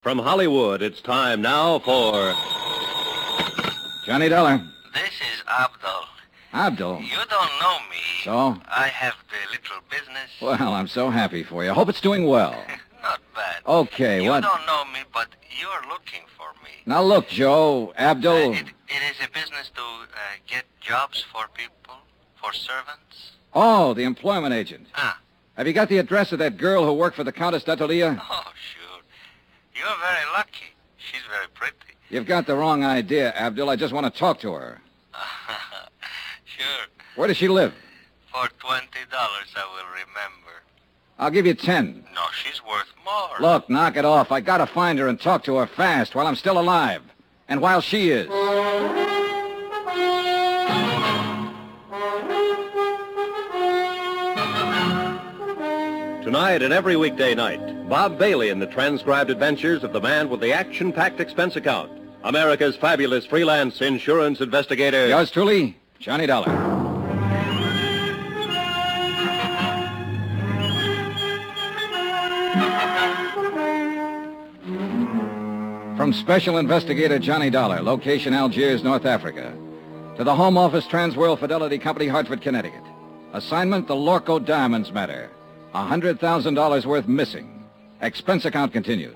From Hollywood, it's time now for... Johnny Dollar. This is Abdul. Abdul? You don't know me. So? I have the little business. Well, I'm so happy for you. Hope it's doing well. Not bad. Okay, you what... You don't know me, but you're looking for me. Now look, Joe, Abdul... It is a business to get jobs for people, for servants. Oh, the employment agent. Ah. Have you got the address of that girl who worked for the Countess d'Attolia? Oh, sure. You're very lucky. She's very pretty. You've got the wrong idea, Abdul. I just want to talk to her. Sure. Where does she live? For $20, I will remember. I'll give you 10. No, she's worth more. Look, knock it off. I gotta find her and talk to her fast while I'm still alive. And while she is. Tonight and every weekday night, Bob Bailey in the transcribed adventures of the man with the action-packed expense account. America's fabulous freelance insurance investigator. Yours truly, Johnny Dollar. From Special Investigator Johnny Dollar, location Algiers, North Africa, to the Home Office Transworld Fidelity Company, Hartford, Connecticut. Assignment, the Lorco Diamonds matter. $100,000 worth missing. Expense account continued.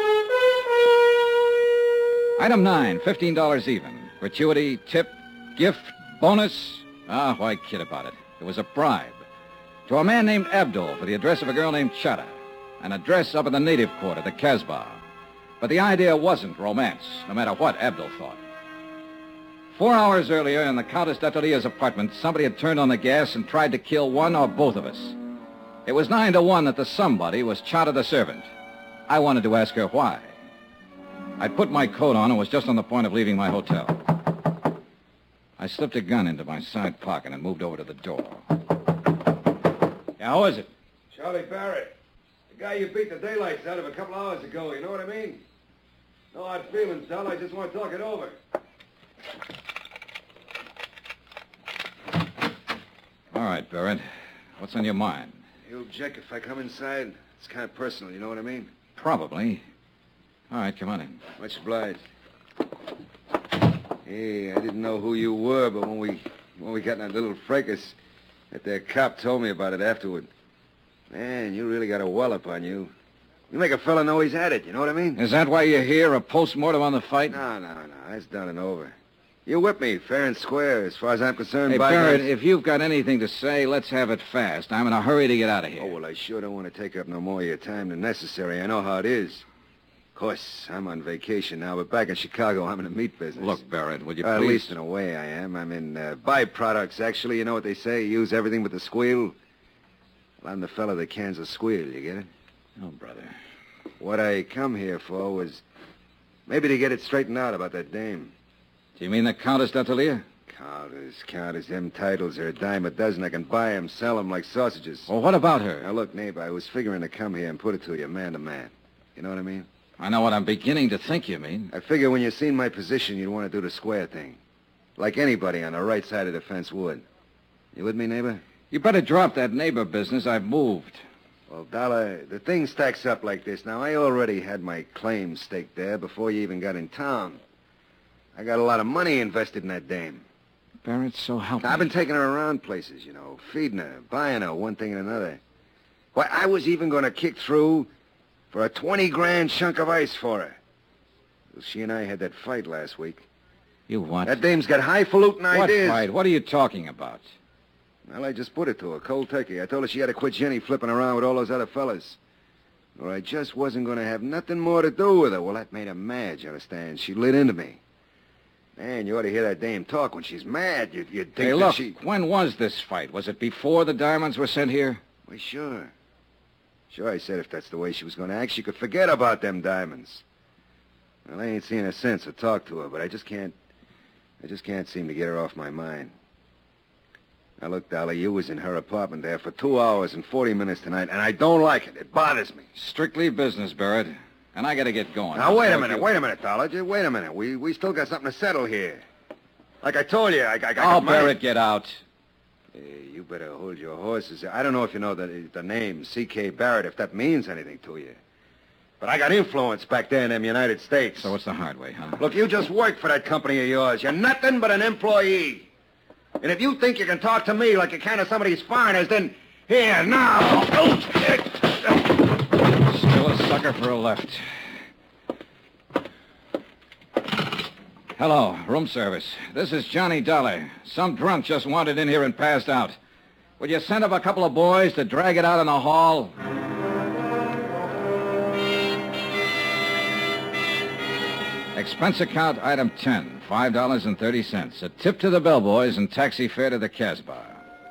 Item 9, $15 even. Gratuity, tip, gift, bonus. Why kid about it? It was a bribe. To a man named Abdul for the address of a girl named Chada. An address up in the native quarter, the Casbah. But the idea wasn't romance, no matter what Abdul thought. 4 hours earlier, in the Countess d'Attolia's apartment, somebody had turned on the gas and tried to kill one or both of us. It was 9 to 1 that the somebody was Chada the servant. I wanted to ask her why. I'd put my coat on and was just on the point of leaving my hotel. I slipped a gun into my side pocket and moved over to the door. Yeah, who is it? Charlie Barrett. The guy you beat the daylights out of a couple hours ago, you know what I mean? No hard feelings, Sal. I just want to talk it over. All right, Barrett. What's on your mind? You object if I come inside? It's kind of personal, you know what I mean? Probably. All right, come on in. Much obliged. Hey, I didn't know who you were, but when we got in that little fracas, that there cop told me about it afterward. Man, you really got a wallop on you. You make a fella know he's had it, you know what I mean? Is that why you're here, a post-mortem on the fight? No. That's done and over. You whipped me, fair and square, as far as I'm concerned. Hey, Barrett, if you've got anything to say, let's have it fast. I'm in a hurry to get out of here. Oh, well, I sure don't want to take up no more of your time than necessary. I know how it is. Of course, I'm on vacation now, but back in Chicago, I'm in the meat business. Look, Barrett, would you please... At least in a way I am. I'm in byproducts, actually. You know what they say? Use everything but the squeal. Well, I'm the fella that cans the squeal, you get it? Oh, brother. What I come here for was maybe to get it straightened out about that dame. Do you mean the Countess d'Attolia? Countess. Them titles are a dime a dozen. I can buy 'em, sell 'em like sausages. Well, what about her? Now, look, neighbor, I was figuring to come here and put it to you man to man. You know what I mean? I know what I'm beginning to think you mean. I figure when you seen my position, you'd want to do the square thing. Like anybody on the right side of the fence would. You with me, neighbor? You better drop that neighbor business. I've moved. Well, Dollar, the thing stacks up like this. Now, I already had my claim staked there before you even got in town. I got a lot of money invested in that dame. Barrett, so help me. I've been taking her around places, you know, feeding her, buying her, one thing and another. Why, I was even going to kick through for a 20-grand chunk of ice for her. Well, she and I had that fight last week. You what? That dame's got highfalutin ideas. What fight? What are you talking about? Well, I just put it to her, cold turkey. I told her she had to quit Jenny flipping around with all those other fellas. Or I just wasn't going to have nothing more to do with her. Well, that made her mad, you understand? She lit into me. Man, you ought to hear that dame talk when she's mad. You'd think Hey, that look, she... when was this fight? Was it before the diamonds were sent here? Why, sure. Sure, I said if that's the way she was going to act, she could forget about them diamonds. Well, I ain't seen her since or talked to her, but I just can't seem to get her off my mind. Now, look, Dolly, you was in her apartment there for 2 hours and 40 minutes tonight, and I don't like it. It bothers me. Strictly business, Barrett. And I gotta get going. Now, wait a minute, Dollar. Just wait a minute. We still got something to settle here. Like I told you, I got money. Barrett, get out. You better hold your horses. I don't know if you know the name C.K. Barrett, if that means anything to you. But I got influence back there in them United States. So it's the hard way, huh? Look, you just work for that company of yours. You're nothing but an employee. And if you think you can talk to me like you can to some of these foreigners, then here, now. Still a sucker for a left. Hello, room service. This is Johnny Dollar. Some drunk just wandered in here and passed out. Would you send up a couple of boys to drag it out in the hall? Expense account item 10, $5.30. A tip to the bellboys and taxi fare to the Casbah.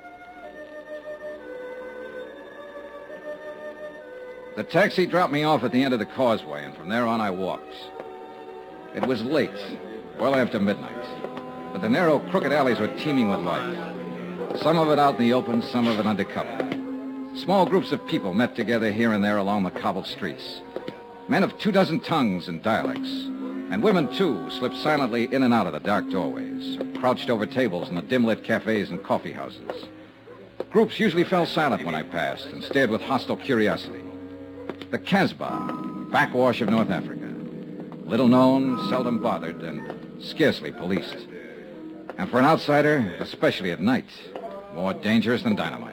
The taxi dropped me off at the end of the causeway, and from there on I walked. It was late, well after midnight, but the narrow, crooked alleys were teeming with life. Some of it out in the open, some of it under cover. Small groups of people met together here and there along the cobbled streets. Men of 24 tongues and dialects. And women, too, slipped silently in and out of the dark doorways, or crouched over tables in the dim-lit cafes and coffee houses. Groups usually fell silent when I passed and stared with hostile curiosity. The Casbah, backwash of North Africa. Little known, seldom bothered, and scarcely policed. And for an outsider, especially at night, more dangerous than dynamite.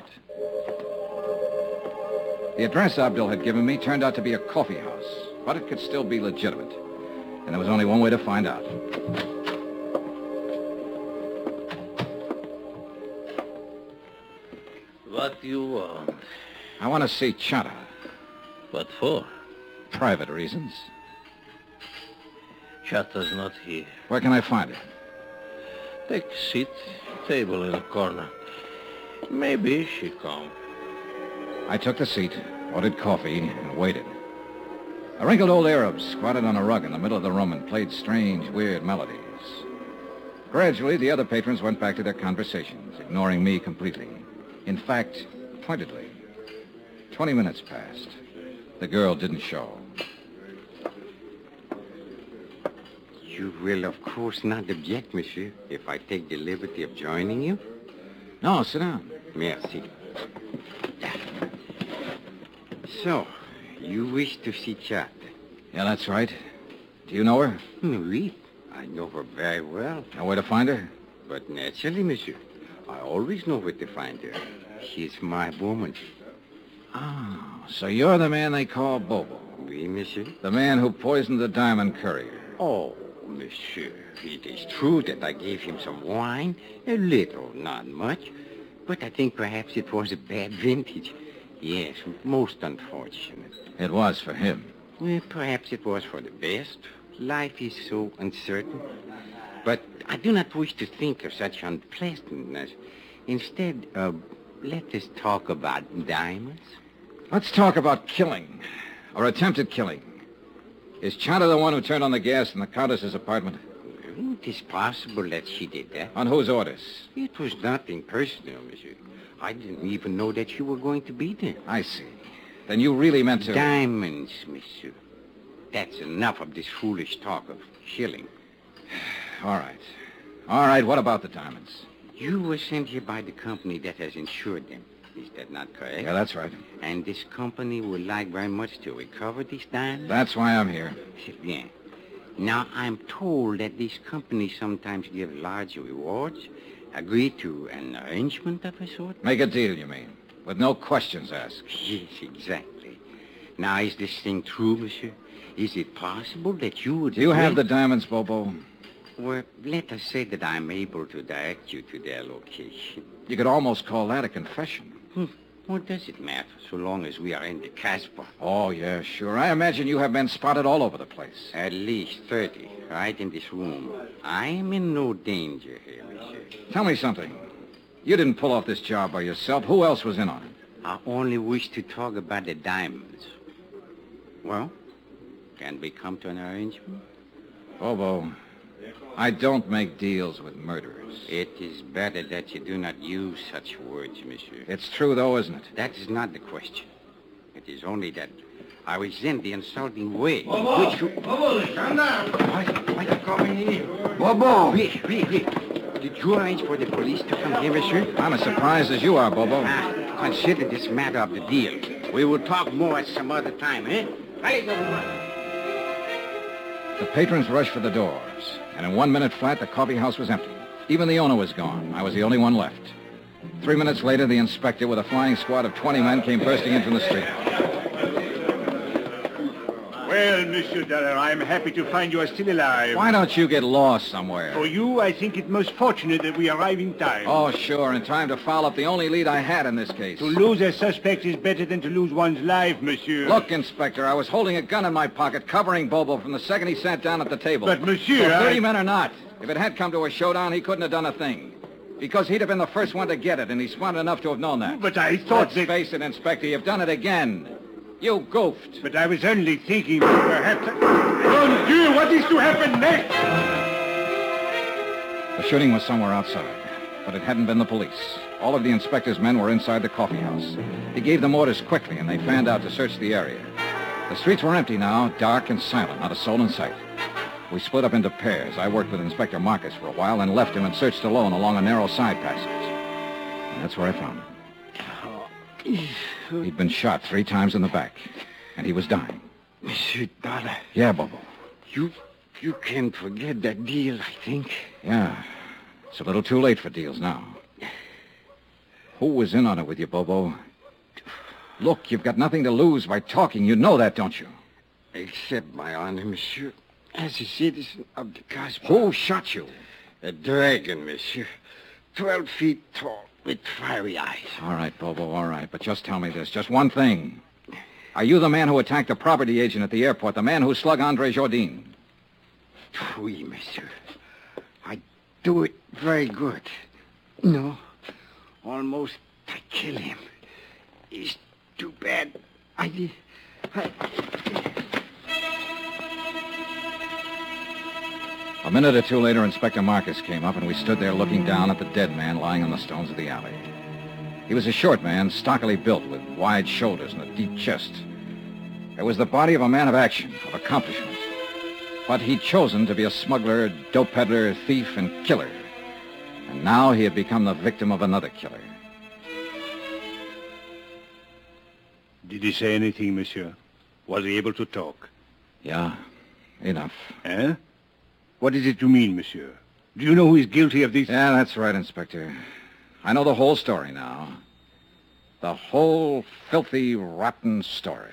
The address Abdul had given me turned out to be a coffee house, but it could still be legitimate. And there was only one way to find out. What do you want? I want to see Chata. What for? Private reasons. Chata's not here. Where can I find her? Take a seat. Table in the corner. Maybe she come. I took the seat, ordered coffee, and waited. A wrinkled old Arab squatted on a rug in the middle of the room and played strange, weird melodies. Gradually, the other patrons went back to their conversations, ignoring me completely. In fact, pointedly. 20 minutes passed. The girl didn't show. You will, of course, not object, monsieur, if I take the liberty of joining you? No, sit down. Merci. So, you wish to see Chat? Yeah, that's right. Do you know her? Oui, I know her very well. Know where to find her? But naturally, monsieur, I always know where to find her. She's my woman. Oh, so you're the man they call Bobo. Oui, monsieur. The man who poisoned the diamond courier. Oh, monsieur, it is true that I gave him some wine. A little, not much. But I think perhaps it was a bad vintage. Yes, most unfortunate. It was for him. Well, perhaps it was for the best. Life is so uncertain. But I do not wish to think of such unpleasantness. Instead, let us talk about diamonds. Let's talk about killing, or attempted killing. Is Chata the one who turned on the gas in the Countess's apartment? It is possible that she did that. On whose orders? It was nothing personal, monsieur. I didn't even know that you were going to be there. I see. Then you really meant to... Diamonds, monsieur. That's enough of this foolish talk of killing. All right. All right, what about the diamonds? You were sent here by the company that has insured them. Is that not correct? Yeah, that's right. And this company would like very much to recover these diamonds? That's why I'm here. C'est bien. Now, I'm told that these companies sometimes give large rewards. Agree to an arrangement of a sort? Make a deal, you mean? With no questions asked. Yes, exactly. Now, is this thing true, monsieur? Is it possible that you would... Do you have the diamonds, Bobo? Well, let us say that I'm able to direct you to their location. You could almost call that a confession. What does it matter, so long as we are in the Casbah? Oh, yeah, sure. I imagine you have been spotted all over the place. At least 30, right in this room. I am in no danger here, monsieur. Tell me something. You didn't pull off this job by yourself. Who else was in on it? I only wish to talk about the diamonds. Well, can we come to an arrangement? Bobo, I don't make deals with murderers. It is better that you do not use such words, monsieur. It's true, though, isn't it? That is not the question. It is only that I resent the insulting way in Bobo! which you... Bobo, calm down. Why you coming in? Bobo! Wait. Did you arrange for the police to come here, monsieur? I'm as surprised as you are, Bobo. Consider this matter of the deal. We will talk more at some other time, eh? The patrons rushed for the doors, and in 1 minute flat, the coffee house was empty. Even the owner was gone. I was the only one left. 3 minutes later, the inspector, with a flying squad of 20 men, came bursting in from the street. Well, Monsieur Dollar, I'm happy to find you are still alive. Why don't you get lost somewhere? For you, I think it most fortunate that we arrive in time. Oh, sure, in time to foul up the only lead I had in this case. To lose a suspect is better than to lose one's life, Monsieur. Look, Inspector, I was holding a gun in my pocket, covering Bobo from the second he sat down at the table. But, Monsieur, So 30 men or not, if it had come to a showdown, he couldn't have done a thing. Because he'd have been the first one to get it, and he's smart enough to have known that. But I thought Let's face it, Inspector, you've done it again. You goofed. But I was only thinking perhaps... Mon Dieu, what is to happen next? The shooting was somewhere outside, but it hadn't been the police. All of the inspector's men were inside the coffee house. He gave them orders quickly, and they fanned out to search the area. The streets were empty now, dark and silent, not a soul in sight. We split up into pairs. I worked with Inspector Marcus for a while, and left him and searched alone along a narrow side passage. And that's where I found him. He'd been shot 3 times in the back, and he was dying. Monsieur Dollar, Yeah, Bobo. you can't forget that deal, I think. Yeah. It's a little too late for deals now. Who was in on it with you, Bobo? Look, you've got nothing to lose by talking. You know that, don't you? Accept my honor, monsieur, as a citizen of the Cosmo. Who shot you? A dragon, monsieur. 12 feet tall, with fiery eyes. All right, Bobo, all right. But just tell me this, just one thing. Are you the man who attacked the property agent at the airport, the man who slugged Andre Jourdain? Oui, monsieur. I do it very good. No, almost I kill him. It's too bad. A minute or two later, Inspector Marcus came up, and we stood there looking down at the dead man lying on the stones of the alley. He was a short man, stockily built, with wide shoulders and a deep chest. It was the body of a man of action, of accomplishment. But he'd chosen to be a smuggler, dope peddler, thief, and killer. And now he had become the victim of another killer. Did he say anything, monsieur? Was he able to talk? Yeah, enough. Eh? What is it you mean, monsieur? Do you know who is guilty of this? Yeah, that's right, Inspector. I know the whole story now. The whole filthy, rotten story.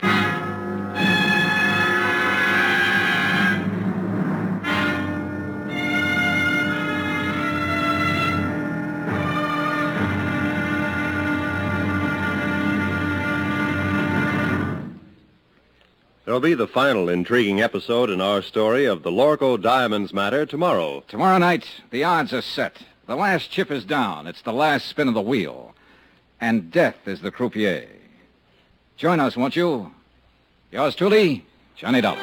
There'll be the final intriguing episode in our story of the Lorco Diamonds matter tomorrow. Tomorrow night, the odds are set. The last chip is down. It's the last spin of the wheel. And death is the croupier. Join us, won't you? Yours truly, Johnny Dollar.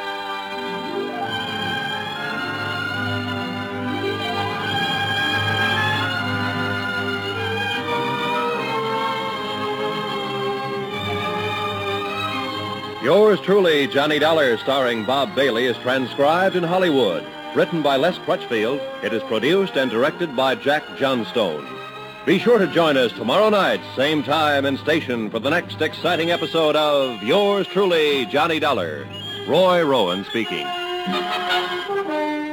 Yours truly, Johnny Dollar, starring Bob Bailey, is transcribed in Hollywood. Written by Les Crutchfield, it is produced and directed by Jack Johnstone. Be sure to join us tomorrow night, same time and station, for the next exciting episode of Yours truly, Johnny Dollar. Roy Rowan speaking.